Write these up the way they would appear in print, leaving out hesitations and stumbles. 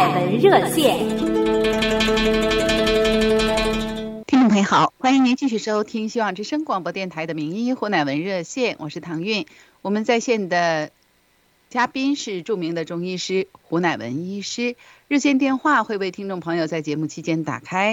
乃文热线。 听众朋友好，欢迎您继续收听希望之声广播电台的名医胡乃文热线，我是唐韵。我们在线的嘉宾是著名的中医师胡乃文医师，热线电话会为听众朋友在节目期间打开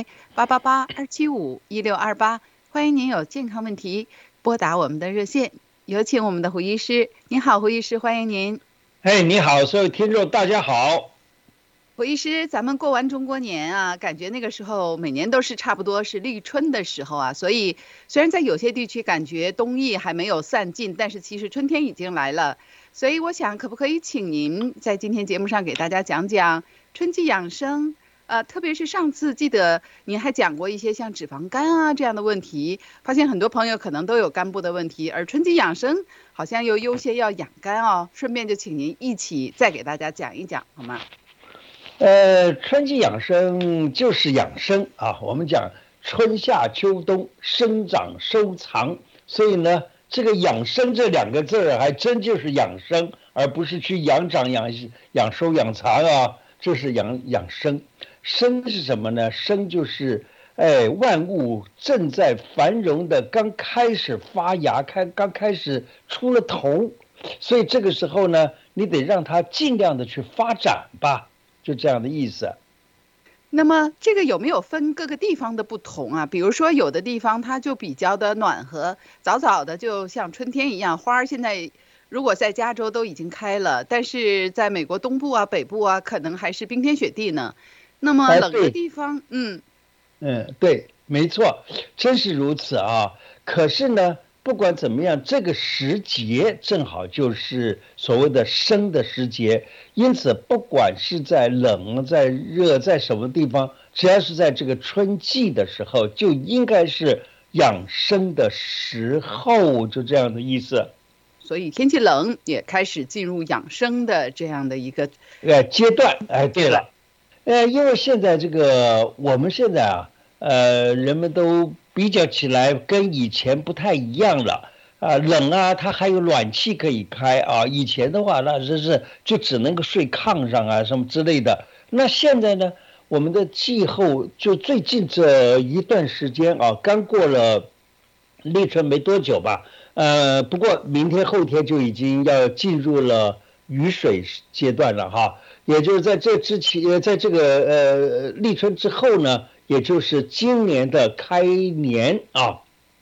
888-275-1628，欢迎您有健康问题拨打我们的热线。有请我们的胡医师。您好，胡医师，欢迎您。 你好，所有听众大家好。 胡医师，咱们过完中国年啊，感觉那个时候每年都是差不多是立春的时候啊，所以虽然在有些地区感觉冬意还没有散尽，但是其实春天已经来了。所以我想可不可以请您在今天节目上给大家讲讲春季养生，特别是上次记得您还讲过一些像脂肪肝啊这样的问题，发现很多朋友可能都有肝部的问题，而春季养生好像又优先要养肝哦，顺便就请您一起再给大家讲一讲好吗？ 春季养生就是养生啊，我们讲春夏秋冬生长收藏，所以呢这个养生这两个字还真就是养生，而不是去养长养收养藏啊，就是养生。生是什么呢？生就是万物正在繁荣的刚开始发芽，刚开始出了头，所以这个时候呢你得让它尽量的去发展吧，就这样的意思。 那么这个有没有分各个地方的不同啊？比如说有的地方它就比较的暖和，早早的就像春天一样，花现在如果在加州都已经开了，但是在美国东部啊北部啊可能还是冰天雪地呢。那么冷的地方对，没错，真是如此啊。可是呢不管怎么样，这个时节正好就是所谓的生的时节，因此不管是在冷在热在什么地方，只要是在这个春季的时候就应该是养生的时候，就这样的意思。 所以天气冷也开始进入养生的这样的一个阶段。对了，因为现在我们现在啊人们都比较起来跟以前不太一样了啊，冷啊它还有暖气可以开啊，以前的话那真是就只能够睡炕上啊什么之类的。那现在呢我们的气候就最近这一段时间啊，刚过了立春没多久吧，不过明天后天就已经要进入了雨水阶段了哈，也就是在这之前，在这个立春之后呢，也就是今年的开年啊。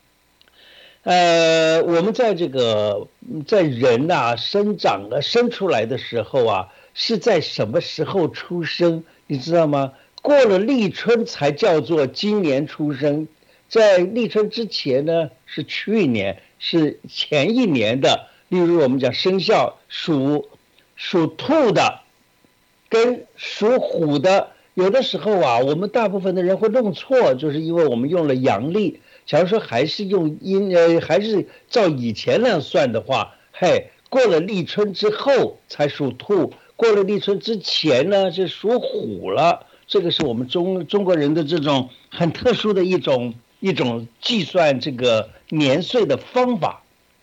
我们在在人啊生长啊生出来的时候啊，是在什么时候出生？你知道吗？过了立春才叫做今年出生，在立春之前呢是去年，是前一年的。例如我们讲生肖属兔的跟属虎的，有的时候啊我们大部分的人会弄错，就是因为我们用了阳历。假如说还是还是照以前那样算的话，过了立春之后才属兔，过了立春之前呢是属虎了。这个是我们中国人的这种很特殊的一种计算这个年岁的方法。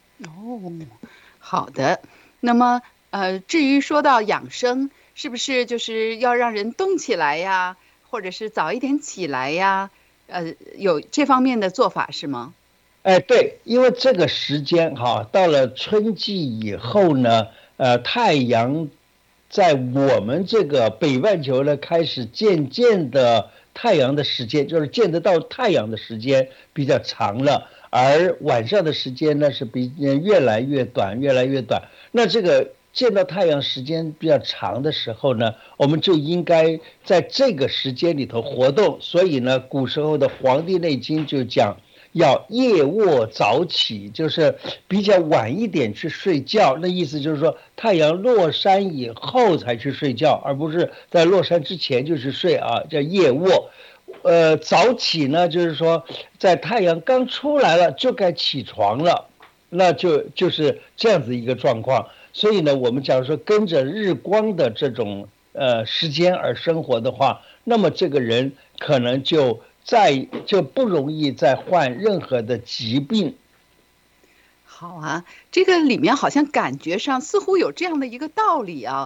好的。那么至于说到养生，是不是就是要让人动起来呀，或者是早一点起来呀？有这方面的做法是吗？ 对，因为这个时间到了春季以后呢，太阳在我们这个北半球呢开始渐渐的太阳的时间，就是见得到太阳的时间比较长了，而晚上的时间呢是越来越短。那这个见到太阳时间比较长的时候呢，我们就应该在这个时间里头活动。所以呢古时候的《黄帝内经》就讲要夜卧早起，就是比较晚一点去睡觉。那意思就是说太阳落山以后才去睡觉，而不是在落山之前就去睡啊，叫夜卧。早起呢就是说在太阳刚出来了就该起床了，那就是这样子一个状况。所以呢我们假如说跟着日光的这种时间而生活的话，那么这个人可能就不容易再患任何的疾病。 好啊，这个里面好像感觉上似乎有这样的一个道理啊，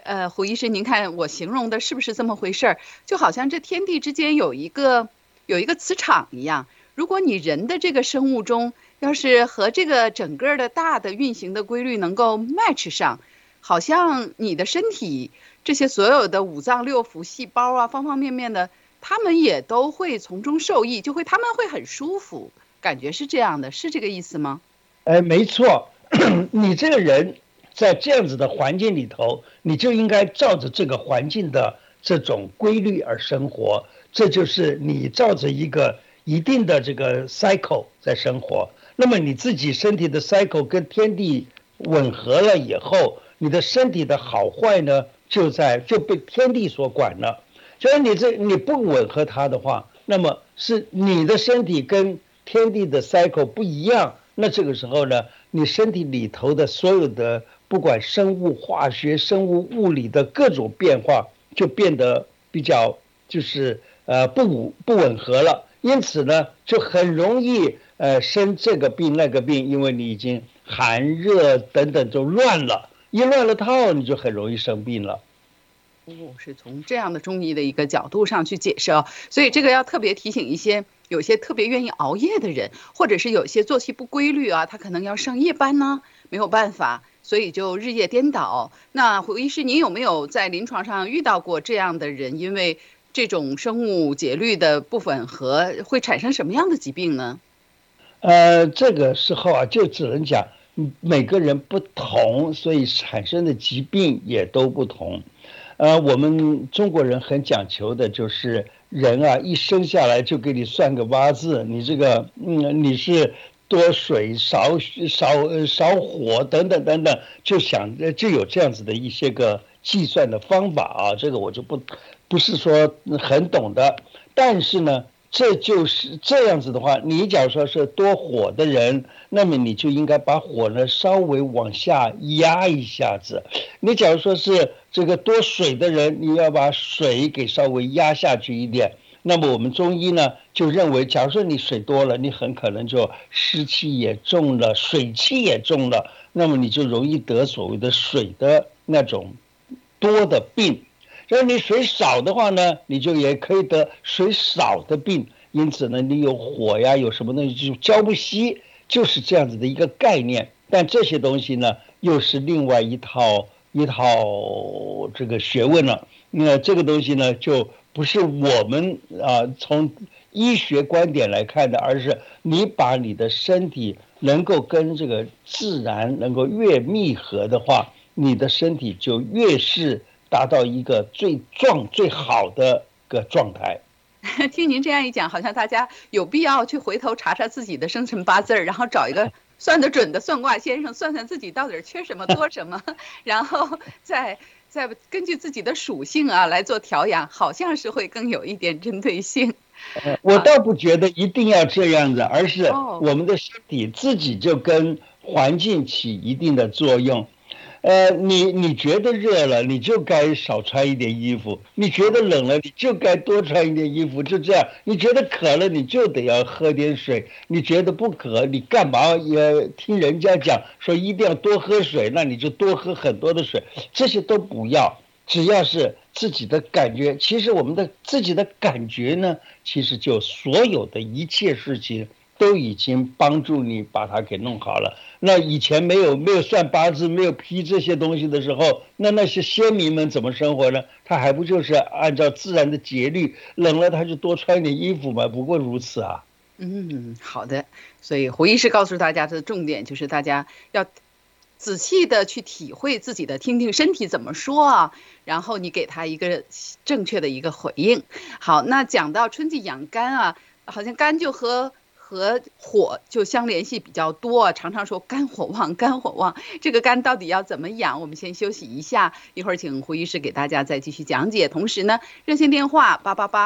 胡医师，您看我形容的是不是这么回事儿？就好像这天地之间有一个磁场一样。如果你人的这个生物钟要是和这个整个的大的运行的规律能够 match 上，好像你的身体这些所有的五脏六腑、细胞啊，方方面面的，他们也都会从中受益，他们会很舒服，感觉是这样的，是这个意思吗？ 没错，你这个人在这样子的环境里头，你就应该照着这个环境的这种规律而生活，这就是你照着一个一定的这个 cycle 在生活。那么你自己身体的 cycle 跟天地吻合了以后，你的身体的好坏呢，就被天地所管了。就是你不吻合它的话，那么是你的身体跟天地的 cycle 不一样。那这个时候呢，你身体里头的所有的不管生物化学、生物物理的各种变化，就变得比较就是不吻合了。因此呢，就很容易生这个病那个病，因为你已经寒热等等就乱了，一乱了套，你就很容易生病了。 是从这样的中医的一个角度上去解释哦，所以这个要特别提醒有些特别愿意熬夜的人，或者是有些作息不规律啊，他可能要上夜班呢，没有办法，所以就日夜颠倒。那胡医师，您有没有在临床上遇到过这样的人？因为这种生物节律的不吻合，会产生什么样的疾病呢？ 这个时候啊，就只能讲每个人不同，所以产生的疾病也都不同。我们中国人很讲求的就是人啊，一生下来就给你算个八字，你这个你是多水少火等等等等，就有这样子的一些个计算的方法啊，这个我就不是说很懂的，但是呢。这就是这样子的话，你假如说是多火的人，那么你就应该把火呢稍微往下压一下子。你假如说是这个多水的人，你要把水给稍微压下去一点。那么我们中医呢就认为，假如说你水多了，你很可能就湿气也重了，水气也重了，那么你就容易得所谓的水的那种多的病。如果你水少的话呢，你就也可以得水少的病。因此呢，你有火呀，有什么东西就浇不熄，就是这样子的一个概念。但这些东西呢，又是另外一套这个学问了。那这个东西呢，就不是我们从医学观点来看的，而是你把你的身体能够跟这个自然能够越密合的话，你的身体就越是达到一个最好的个状态。 听您这样一讲，好像大家有必要去回头查查自己的生辰八字，然后找一个算得准的算卦先生，算算自己到底缺什么多什么，然后再根据自己的属性啊来做调养，好像是会更有一点针对性。 我倒不觉得一定要这样子，而是我们的身体自己就跟环境起一定的作用。你觉得热了，你就该少穿一点衣服；你觉得冷了，你就该多穿一点衣服。就这样，你觉得渴了，你就得要喝点水；你觉得不渴，你干嘛也听人家讲说一定要多喝水，那你就多喝很多的水。这些都不要，只要是自己的感觉。其实我们的自己的感觉呢，其实就所有的一切事情都已经帮助你把它给弄好了。那以前没有算八字，没有批这些东西的时候，那些先民们怎么生活呢？他还不就是按照自然的节律，冷了他就多穿点衣服嘛，不过如此啊。 好的。所以胡医师告诉大家的重点就是大家要仔细的去体会自己的，听听身体怎么说啊，然后你给他一个正确的一个回应。好，那讲到春季养肝啊，好像肝就和火就相联系比较多，常常说肝火旺，肝火旺。这个肝到底要怎么养？我们先休息一下，一会儿请胡医师给大家再继续讲解。同时呢，热线电话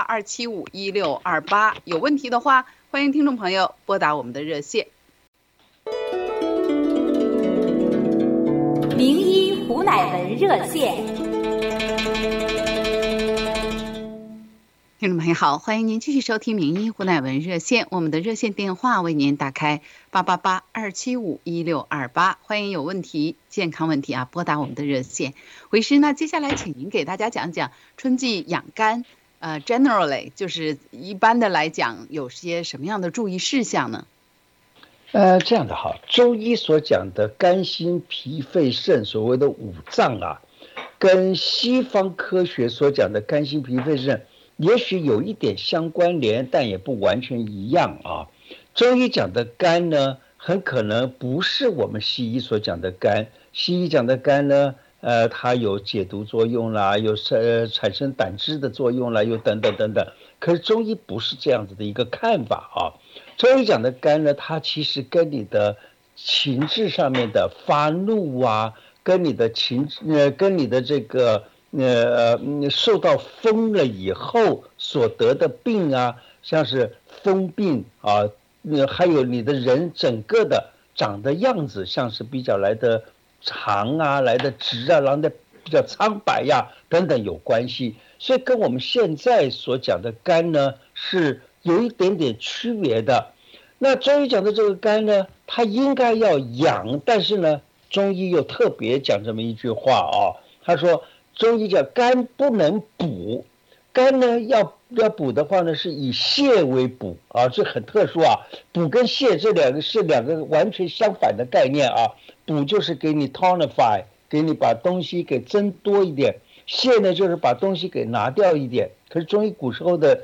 888-275-1628，有问题的话，欢迎听众朋友拨打我们的热线。 名医胡乃文热线。 听众朋友好，欢迎您继续收听名医胡乃文热线，我们的热线电话为您打开888-275-1628，欢迎有问题健康问题啊拨打我们的热线。胡医师，那接下来请您给大家讲讲春季养肝，generally 就是一般的来讲有些什么样的注意事项呢？ 这样的哈，中医所讲的肝心脾肺肾所谓的五脏啊，跟西方科学所讲的肝心脾肺肾也许有一点相关联，但也不完全一样啊。中医讲的肝呢，很可能不是我们西医所讲的肝。西医讲的肝呢，它有解毒作用啦，有产生胆汁的作用啦，又等等等等。可是中医不是这样子的一个看法啊。中医讲的肝呢，它其实跟你的情志上面的发怒啊，跟你的跟你的这个受到风了以后所得的病啊，像是风病啊，还有你的人整个的长的样子，像是比较来的长啊，来的直啊，来的比较苍白呀，等等有关系。所以跟我们现在所讲的肝呢，是有一点点区别的。那中医讲的这个肝呢，它应该要养，但是呢，中医又特别讲这么一句话啊，他说中医讲肝不能补，肝呢要补的话呢，是以泻为补啊，这很特殊啊。补跟泻这两个是两个完全相反的概念啊。补就是给你 tonify， 给你把东西给增多一点，泻呢就是把东西给拿掉一点。可是中医古时候的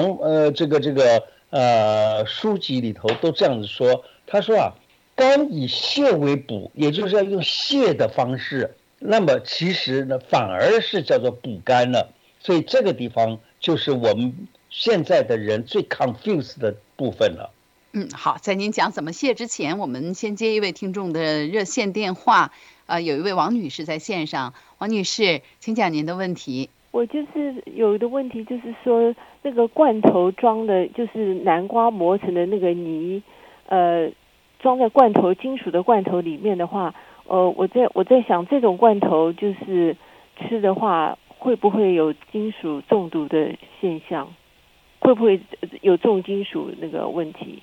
书籍里头都这样子说，他说啊，肝以泻为补，也就是要用泻的方式，那么其实呢反而是叫做补肝了。所以这个地方就是我们现在的人最 confused 的部分了。 好，在您讲怎么泻之前，我们先接一位听众的热线电话。有一位王女士在线上，王女士，请讲您的问题。 我就是有的问题，就是说那个罐头装的，就是南瓜磨成的那个泥，装在金属的罐头里面的话，我在想，这种罐头就是吃的话，会不会有金属中毒的现象？会不会有重金属那个问题？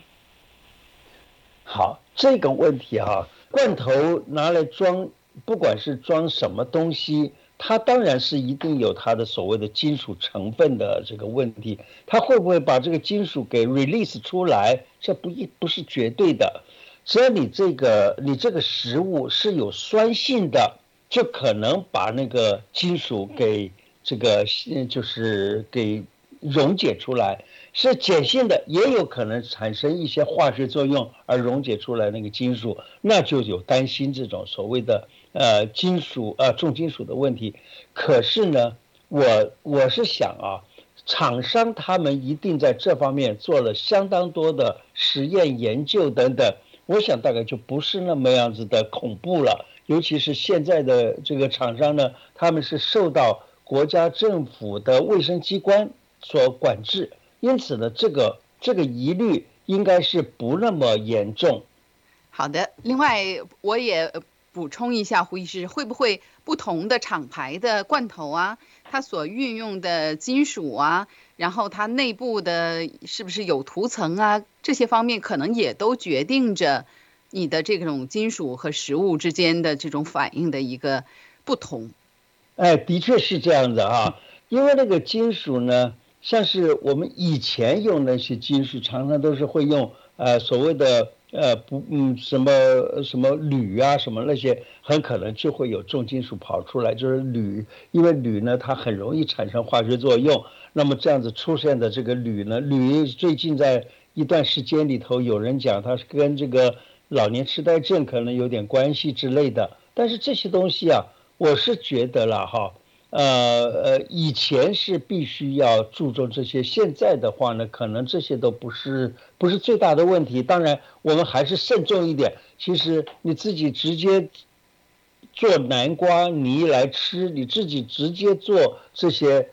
好，这个问题啊，罐头拿来装，不管是装什么东西，它当然是一定有它的所谓的金属成分的这个问题，它会不会把这个金属给 release 出来，这不是绝对的。只要你这个食物是有酸性的，就可能把那个金属给就是给溶解出来。是碱性的，也有可能产生一些化学作用而溶解出来那个金属，那就有担心这种所谓的重金属的问题。可是呢，我是想啊，厂商他们一定在这方面做了相当多的实验研究等等，我想大概就不是那么样子的恐怖了。尤其是现在的这个厂商呢，他们是受到国家政府的卫生机关所管制。因此呢，这个疑虑应该是不那么严重。 好的，另外我也补充一下，胡医师，会不会不同的厂牌的罐头啊，它所运用的金属啊，然后它内部的是不是有涂层啊，这些方面可能也都决定着你的这种金属和食物之间的这种反应的一个不同。 的确是这样的啊，因为那个金属呢，像是我们以前用那些金属，常常都是会用所谓的什么铝啊什么那些，很可能就会有重金属跑出来，就是铝，因为铝呢它很容易产生化学作用，那么这样子出现的这个铝呢，铝最近在一段时间里头有人讲它是跟这个老年痴呆症可能有点关系之类的，但是这些东西啊，我是觉得了哈。以前是必须要注重这些，现在的话呢，可能这些都不是最大的问题。当然，我们还是慎重一点。其实你自己直接做南瓜泥来吃，你自己直接做这些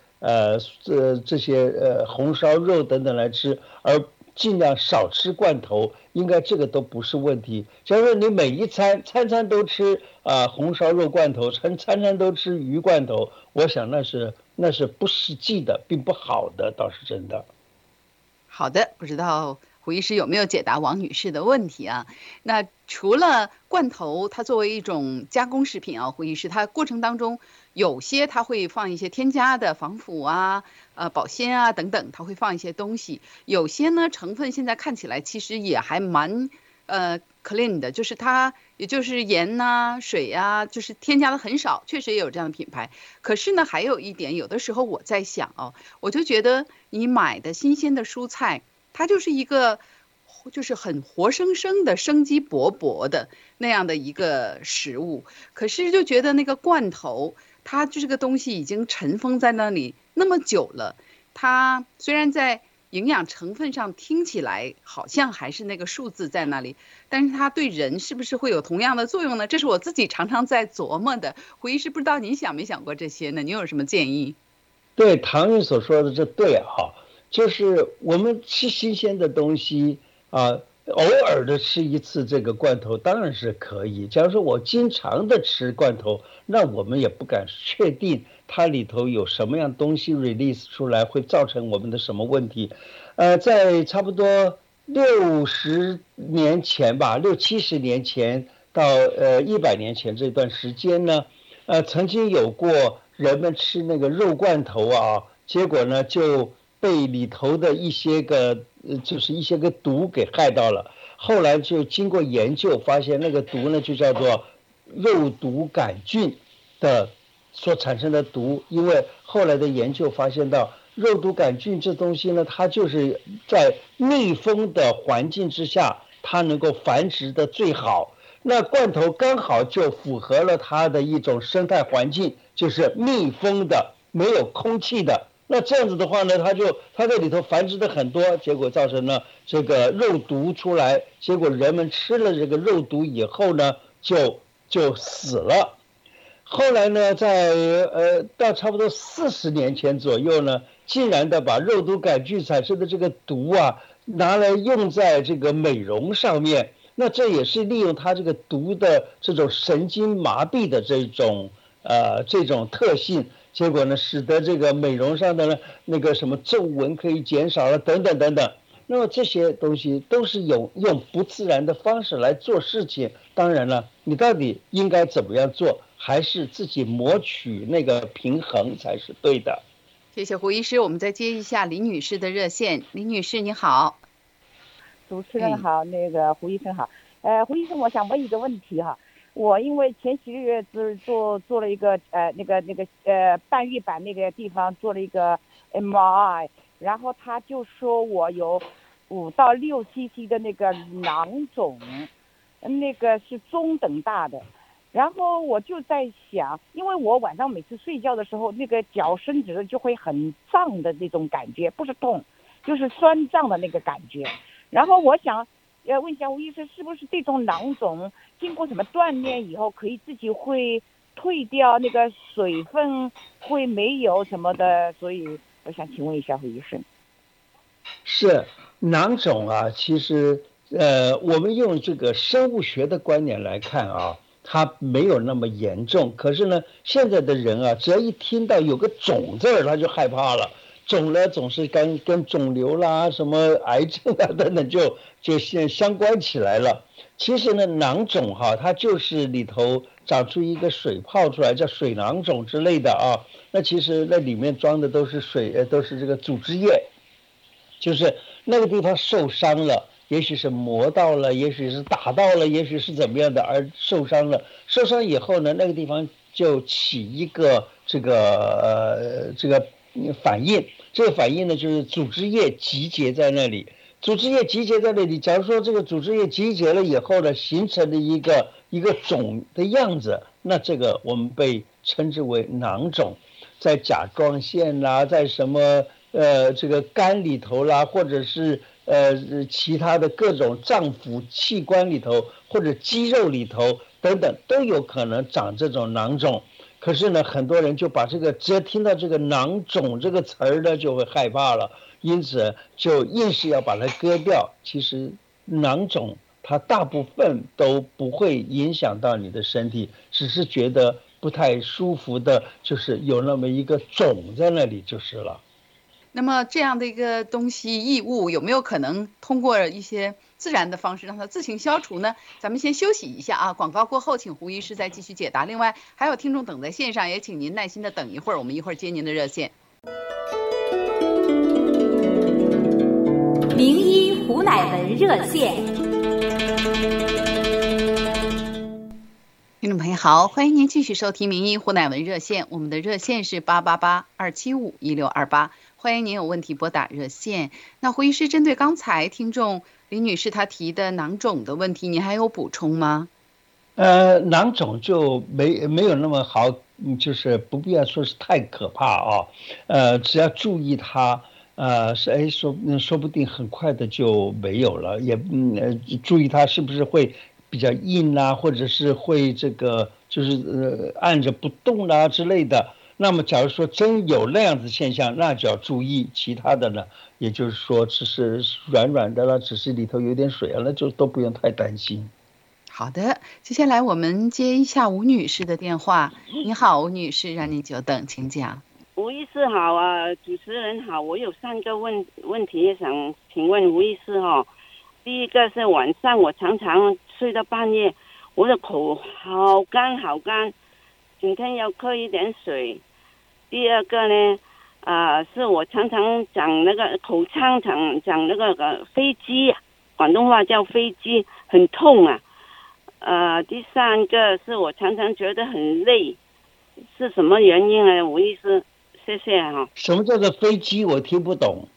红烧肉等等来吃，而尽量少吃罐头， 应该这个都不是问题。假如说你每一餐餐都吃红烧肉罐头，餐餐都吃鱼罐头，我想那是不实际的，并不好的，倒是真的。 好的，不知道胡医师有没有解答王女士的问题啊？那除了罐头，它作为一种加工食品啊，胡医师，它过程当中有些它会放一些添加的防腐啊、保鲜啊等等，它会放一些东西。有些呢成分现在看起来其实也还蛮clean 的，就是它也就是盐呐、水呀、就是添加的很少，确实也有这样的品牌。可是呢，还有一点，有的时候我在想哦，我就觉得你买的新鲜的蔬菜，它就是一个就是很活生生的、生机勃勃的那样的一个食物。可是就觉得那个罐头，它就这个东西已经尘封在那里那么久了，它虽然在营养成分上听起来好像还是那个数字在那里，但是它对人是不是会有同样的作用呢？这是我自己常常在琢磨的。胡医师，不知道你想没想过这些呢？你有什么建议？ 对，唐韵所说的这对啊，就是我们吃新鲜的东西偶尔的吃一次这个罐头当然是可以。假如说我经常的吃罐头，那我们也不敢确定它里头有什么样东西 release 出来会造成我们的什么问题。在差不多60年前吧，60-70年前到100年前这段时间呢，曾经有过人们吃那个肉罐头啊，结果呢就被里头的一些个毒给害到了。后来就经过研究发现，那个毒呢就叫做肉毒杆菌的所产生的毒。因为后来的研究发现到，肉毒杆菌这东西呢，它就是在密封的环境之下，它能够繁殖的最好。那罐头刚好就符合了它的一种生态环境，就是密封的，没有空气的。那这样子的话呢，它在里头繁殖的很多，结果造成了这个肉毒出来，结果人们吃了这个肉毒以后呢，就死了。后来呢，到差不多40年前左右呢，竟然的把肉毒杆菌产生的这个毒拿来用在这个美容上面。那这也是利用它这个毒的这种神经麻痹的这种特性，结果呢，使得这个美容上的呢那个什么皱纹可以减少了等等等等。那么这些东西都是用不自然的方式来做事情。当然了，你到底应该怎么样做，还是自己谋取那个平衡才是对的。 谢谢胡医师，我们再接一下李女士的热线。李女士你好。 主持人好，那个胡医生好。胡医生，我想问一个问题哈。我因为前几个月做了一个半月板那个地方做了一个 MRI， 然后他就说我有5到6 cc 的那个囊肿，那个是中等大的。然后我就在想，因为我晚上每次睡觉的时候，那个脚伸直了就会很胀的那种感觉，不是痛，就是酸胀的那个感觉。然后我想问一下吴医生，是不是这种囊肿经过什么锻炼以后可以自己会退掉，那个水分会没有什么的？所以我想请问一下胡医生。 是囊肿其实我们用这个生物学的观点来看它没有那么严重。可是呢，现在的人只要一听到有个肿字他就害怕了。肿了总是跟肿瘤啦、什么癌症等等就现相关起来了。其实呢，囊肿它就是里头长出一个水泡出来，叫水囊肿之类的那其实那里面装的都是水，都是这个组织液，就是那个地方受伤了，也许是磨到了，也许是打到了，也许是怎么样的而受伤了。受伤以后呢，那个地方就起一个这个反应。这个反应呢，就是组织液集结在那里。组织液集结在那里，假如说这个组织液集结了以后呢，形成了一个肿的样子，那这个我们被称之为囊肿。在甲状腺啦，在什么这个肝里头啦，或者是其他的各种脏腑器官里头，或者肌肉里头等等，都有可能长这种囊肿。可是呢，很多人就把只要听到这个囊肿这个词儿呢，就会害怕了，因此就硬是要把它割掉。其实囊肿它大部分都不会影响到你的身体，只是觉得不太舒服的，就是有那么一个肿在那里就是了。 那么这样的一个东西异物有没有可能通过一些自然的方式让它自行消除呢？咱们先休息一下啊，广告过后请胡医师再继续解答。另外还有听众等在线上，也请您耐心的等一会儿，我们一会儿接您的热线。 名医胡乃文热线。 听众朋友好，欢迎您继续收听名医胡乃文热线，我们的热线是888-275-1628，欢迎您有问题拨打热线。那胡医师，针对刚才听众李女士她提的囊肿的问题，您还有补充吗？ 囊肿就没有那么好，就是不必要说是太可怕啊，只要注意它，说不定很快的就没有了，也注意它是不是会比较硬啊，或者是会这个就是按着不动啦之类的。那么假如说真有那样子现象，那就要注意。其他的呢，也就是说只是软软的了，只是里头有点水啊，那就都不用太担心。 好的，接下来我们接一下吴女士的电话。你好，吴女士，让您久等，请讲。 吴医师好啊，主持人好，我有3个问题想请问吴医师哈。第一个是晚上我常常睡到半夜，我的口好干好干，今天要喝一点水。第二个呢，是我常常讲那个口腔讲那个飞机，广东话叫飞机，很痛啊。第3个是我常常觉得很累，是什么原因呢？吴医师，谢谢哈。 什么叫做飞机？我听不懂。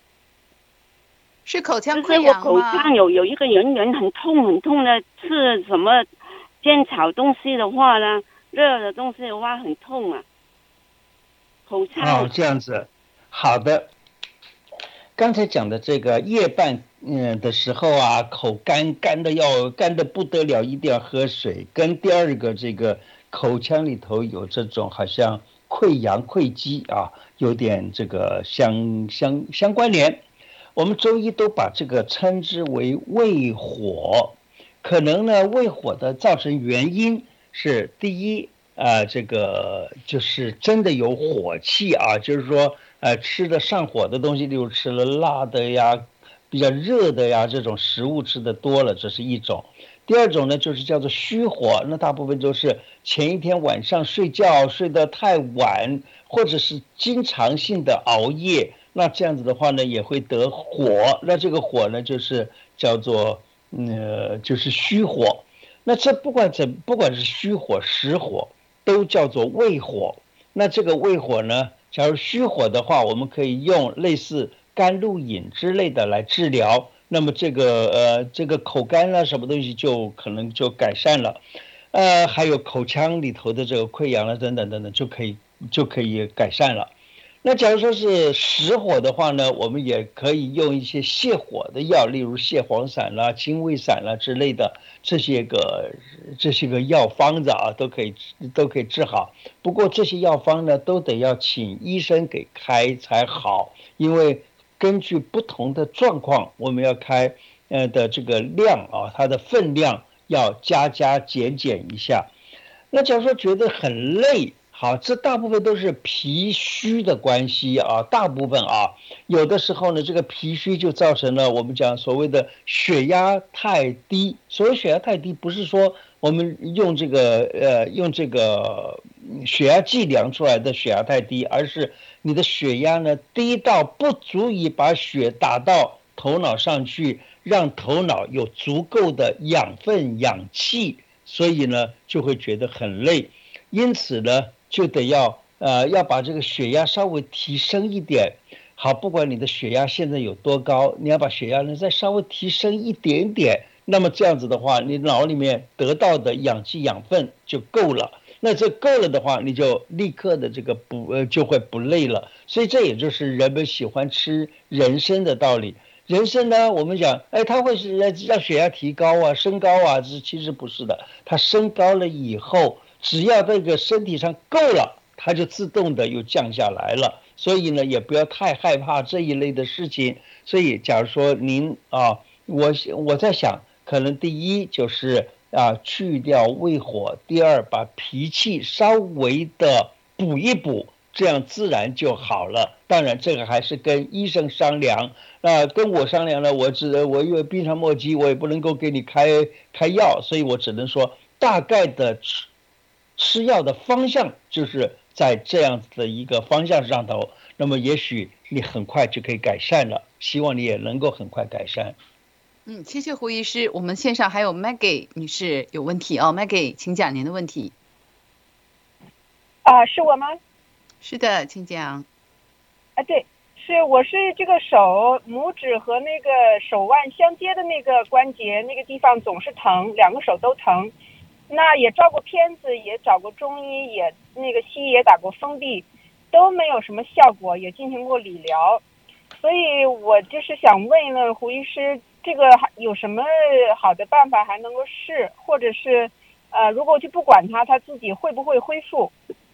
是口腔溃疡吗？我口腔有一个圆很痛的，吃什么煎炒东西的话呢，热的东西的话很痛啊。口腔。 这样子，好的。刚才讲的这个夜半的时候啊，口干的不得了，一定要喝水。跟第二个这个口腔里头有这种好像溃积啊，有点这个相关联。我们中医都把这个称之为胃火，可能呢胃火的造成原因是第一这个就是真的有火气啊，就是说吃的上火的东西，例如吃了辣的呀、比较热的呀，这种食物吃的多了，这是一种。第二种呢就是叫做虚火，那大部分都是前一天晚上睡觉睡得太晚，或者是经常性的熬夜，那这样子的话呢也会得火，那这个火呢就是叫做就是虚火。那这不管是虚火实火都叫做胃火。那这个胃火呢，假如虚火的话，我们可以用类似甘露饮之类的来治疗，那么这个口干啊什么东西就可能就改善了。还有口腔里头的这个溃疡了等等就可以改善了。那假如说是实火的话呢，我们也可以用一些泻火的药，例如泻黄散啦、清胃散啦之类的，这些个药方子啊，都可以治好。不过这些药方呢，都得要请医生给开才好，因为根据不同的状况，我们要开的这个量啊，它的分量要加减一下。那假如说觉得很累，好，这大部分都是脾虚的关系啊，大部分啊，有的时候呢，这个脾虚就造成了我们讲所谓的血压太低。所谓血压太低，不是说我们用这个血压计量出来的血压太低，而是你的血压呢低到不足以把血打到头脑上去，让头脑有足够的养分氧气，所以呢就会觉得很累。因此呢就得要把这个血压稍微提升一点。好，不管你的血压现在有多高，你要把血压呢再稍微提升一点点，那么这样子的话，你脑里面得到的氧气养分就够了。那这够了的话，你就立刻的这个就会不累了。所以这也就是人们喜欢吃人参的道理。人参呢，我们讲它会是让血压提高啊升高啊，这其实不是的。它升高了以后，只要这个身体上够了，它就自动的又降下来了。所以呢也不要太害怕这一类的事情。所以假如说您我在想，可能第一就是去掉胃火，第二把脾气稍微的补一补，这样自然就好了。当然这个还是跟医生商量，跟我商量了，我因为病上莫及，我也不能够给你开药，所以我只能说大概的吃药的方向就是在这样子的一个方向上头，那么也许你很快就可以改善了，希望你也能够很快改善。 谢谢胡医师。我们线上还有 Maggie 女士有问题哦 ，Maggie， 请讲您的问题。 是我吗？ 是的，请讲。 对，我是这个手拇指和那个手腕相接的那个关节那个地方总是疼，两个手都疼。那也照过片子，也找过中医，也那个西医也打过封闭，都没有什么效果，也进行过理疗。所以我就是想问一问胡医师，这个有什么好的办法还能够试，或者是如果就不管它自己会不会恢复？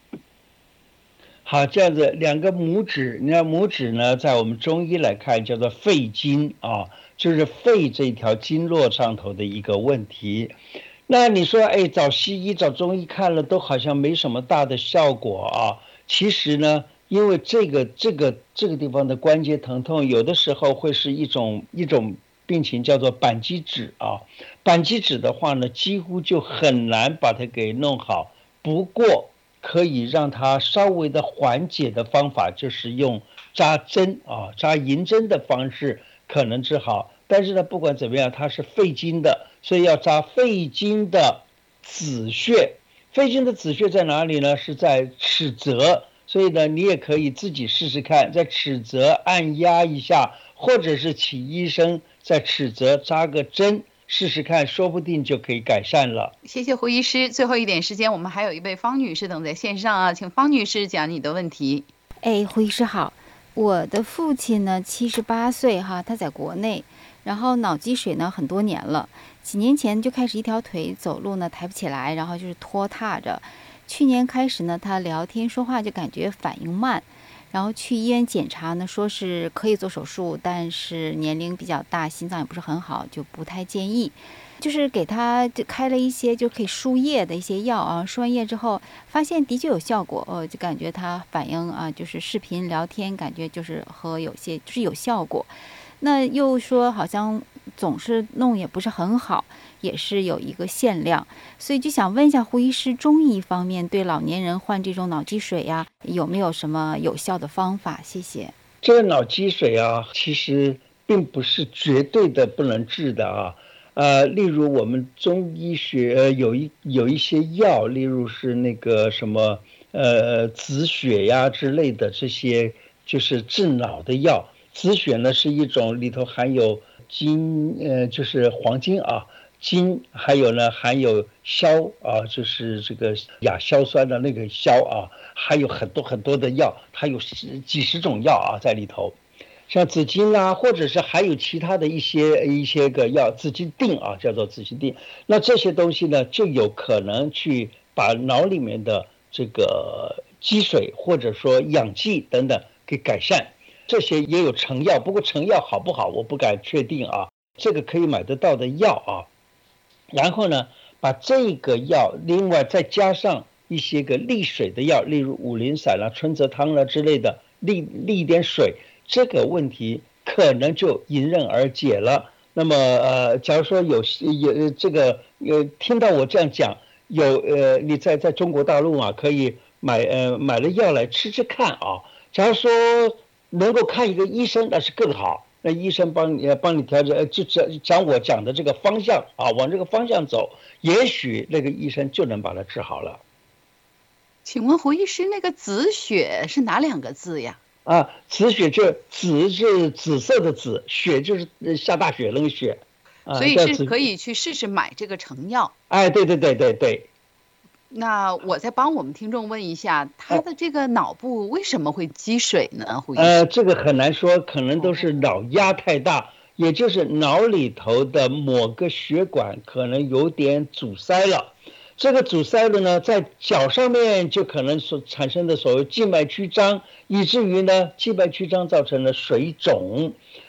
好，这样子两个拇指，你看拇指呢，在我们中医来看叫做肺经就是肺这条经络上头的一个问题。那你说，找西医找中医看了都好像没什么大的效果其实呢，因为这个地方的关节疼痛，有的时候会是一种病情叫做扳机指扳机指的话呢，几乎就很难把它给弄好。不过可以让它稍微的缓解的方法，就是用扎针扎银针的方式可能治好。但是呢，不管怎么样，它是肺经的，所以要扎肺经的子穴。肺经的子穴在哪里呢？是在尺泽。所以呢，你也可以自己试试看，在尺泽按压一下，或者是请医生在尺泽扎个针试试看，说不定就可以改善了。 谢谢胡医师。最后一点时间，我们还有一位方女士等在线上请方女士讲你的问题。 胡医师好，我的父亲呢78岁他在国内，然后脑积水呢很多年了，几年前就开始一条腿走路呢抬不起来，然后就是拖沓着。去年开始呢，他聊天说话就感觉反应慢，然后去医院检查呢，说是可以做手术，但是年龄比较大，心脏也不是很好，就不太建议。就是给他就开了一些就可以输液的一些药输完液之后发现的确有效果，就感觉他反应就是视频聊天感觉就是和有些就是有效果。那又说好像总是弄也不是很好，也是有一个限量，所以就想问一下胡医师，中医方面对老年人患这种脑积水有没有什么有效的方法？谢谢。 这个脑积水其实并不是绝对的不能治的例如我们中医学有一些药，例如是那个什么止血呀之类的，这些就是治脑的药。止血呢是一种里头含有金就是黄金金，还有呢含有硝就是这个亚硝酸的那个硝还有很多很多的药，它有几十种药在里头。像紫金或者是还有其他的一些个药，紫金锭叫做紫金锭。那这些东西呢，就有可能去把脑里面的这个积水或者说氧气等等给改善。这些也有成药，不过成药好不好我不敢确定这个可以买得到的药然后呢，把这个药另外再加上一些个利水的药，例如五苓散春泽汤之类的，利一点水，这个问题可能就迎刃而解了。那么假如说有这个听到我这样讲，你在中国大陆可以买了药来吃吃看假如说能够看一个医生那是更好，那医生帮你调整，就讲我讲的这个方向往这个方向走，也许那个医生就能把它治好了。 请问胡医师，那个止血是哪两个字呀？ 止血就紫是紫色的紫，血就是下大雪那个雪所以是可以去试试买这个成药。 对。 那我再帮我们听众问一下，他的这个脑部为什么会积水呢？胡医师这个很难说，可能都是脑压太大，也就是脑里头的某个血管可能有点阻塞了。这个阻塞了呢，在脚上面就可能所产生的所谓静脉曲张，以至于呢静脉曲张造成了水肿。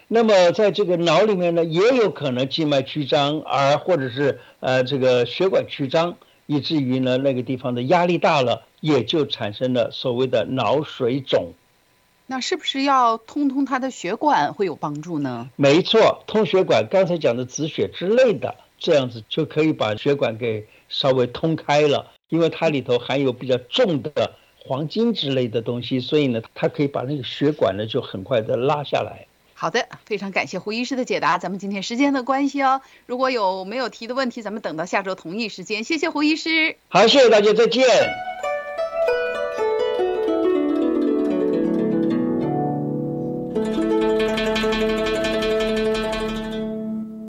那么在这个脑里面呢，也有可能静脉曲张，或者是这个血管曲张，以至于呢那个地方的压力大了，也就产生了所谓的脑水肿。 那是不是要通它的血管会有帮助呢？ 没错，通血管，刚才讲的止血之类的，这样子就可以把血管给稍微通开了，因为它里头含有比较重的黄金之类的东西，所以呢它可以把那个血管呢就很快的拉下来。 好的，非常感谢胡医师的解答。咱们今天时间的关系哦，如果有没有提的问题，咱们等到下周同一时间。谢谢胡医师。 好，谢谢大家，再见。